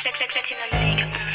Platinum League.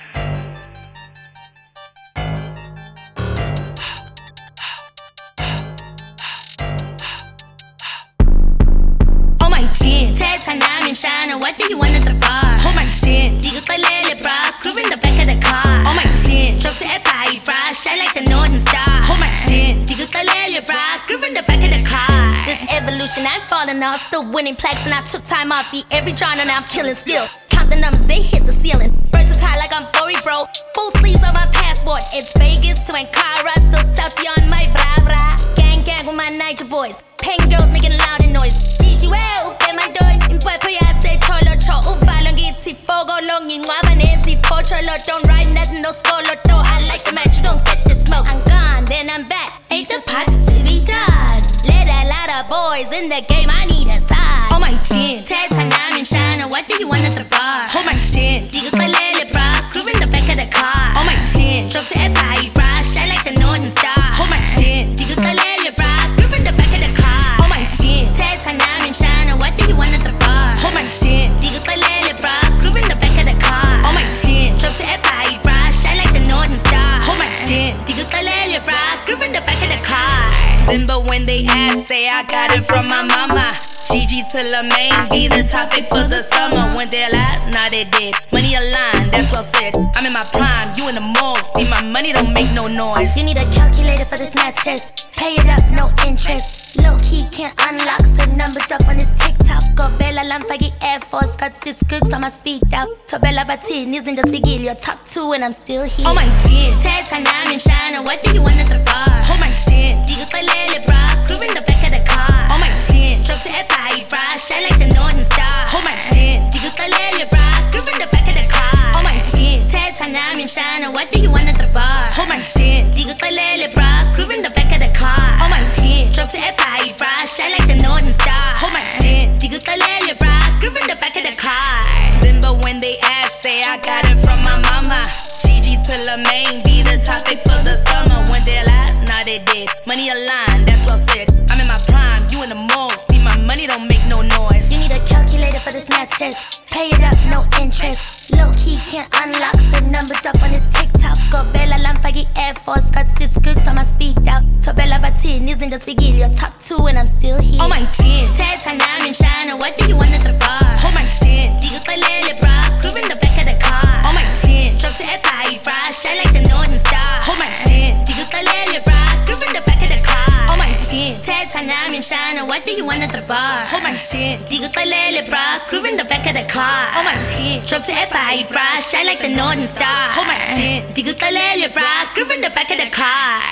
Oh my chin, Tata Namin Shana, what do you want at the bar? Hold my chin, Digo Kalele bra, groove in the back of the car. Oh my chin, drop to Epai bra, shine like the Northern Star. Hold my chin, Digo Kalele bra, groove in the back of the car. This evolution, I'm falling off, still winning plaques and I took time off. See every genre now I'm killing still. Count the numbers, they hit the ceiling. Versatile like I'm Bory bro. Full sleeves on my passport. It's Vegas to Ankara, still salty on my bra. Gang with my Niger boys. Pen girls making loud noise. DGL, get my door. In Puerto Yase, Tolo Cho. Uvalon Gitsi, Fogo Long, in Wabanesi, Focholo. Don't ride nothing, no scolo. I like the match, you gon' get the smoke. I'm gone, then I'm back. Ain't the pot to be done. Let a lot of boys in the game, I need a side. Oh my chin, Tata Namin Shana, what do you want at the bar? Hold my chin, Digo Kalele bra, groove in the back of the car. Oh my chin, drop to Epai bra, shine like the Northern Star. Hold my chin, Digo Kalele bra, groove in the back of the car. Oh my chin, Tata Namin Shana, what do you want at the bar? Hold my chin, Digo Kalele bra, groove in the back of the car. Oh my chin, drop to Epai bra, shine like the Northern Star. Hold my chin, Digo Kalele bra, groove in the back of the car. Simba when they ask, say I got it from my mama. Gigi to La Main, be the topic for the summer. When they lie, nah they did. Money aligned, that's well said. I'm in my prime, you in the morgue. See my money don't make no noise. You need a calculator for this math test. Pay it up, no interest. Low key can't unlock, save numbers up on this TikTok. Go Bella Lamfagi Air Force, got 6 cooks on my speed out. To Bella Batin, isn't just Vigil, your top 2 and I'm still here. Oh my chin, Tata Namin Shana, what do you want at the bar? Hold my chin, Digo Kalele bra, groove in the back of the car. Oh my chin, drop to Epai bra, shine like the Northern Star. Hold my chin, Digo Kalele bra, groove in the back of the car. Oh my chin, Tata Namin Shana, what do you want at the bar? Hold my chin, Digo Kalele bra, groove in the back of the car. Oh my chin, drop to Epai bra, shine like the Northern Star. Hold my chin, Digo Kalele bra, groove in the back of the car. Simba when they ask, say I got it from my mama. Gigi to La Main, be the topic for the summer. When they lie, nah they did. Money aligned, that's well said. I'm in my prime, you in the morgue. See my money don't make no noise. You need a calculator for this math test. Pay it up, no interest. Low key can't unlock, save numbers up on this TikTok. Go Bella Lamfagi Air Force, got 6 cooks on my speed out. To Bella Batin, isn't just Vigil, your top 2 and I'm still here. Oh my chin, Tata Namin Shana, what do you want at the bar? Hold my chin, Digo Kalele bra, groove in the back of the car. Oh my chin, drop to Epai bra, shine like the Northern Star. Hold my chin, Digo Kalele bra, groove in the back of the car. Oh my chin, Tata Namin Shana, what do you want at the bar? Hold my chin, Digo Kalele bra, groove in the back of the car. Oh my chin, drop to Epai bra, shine like the Northern Star. Hold my chin, Digo Kalele bra, groove in the back of the car.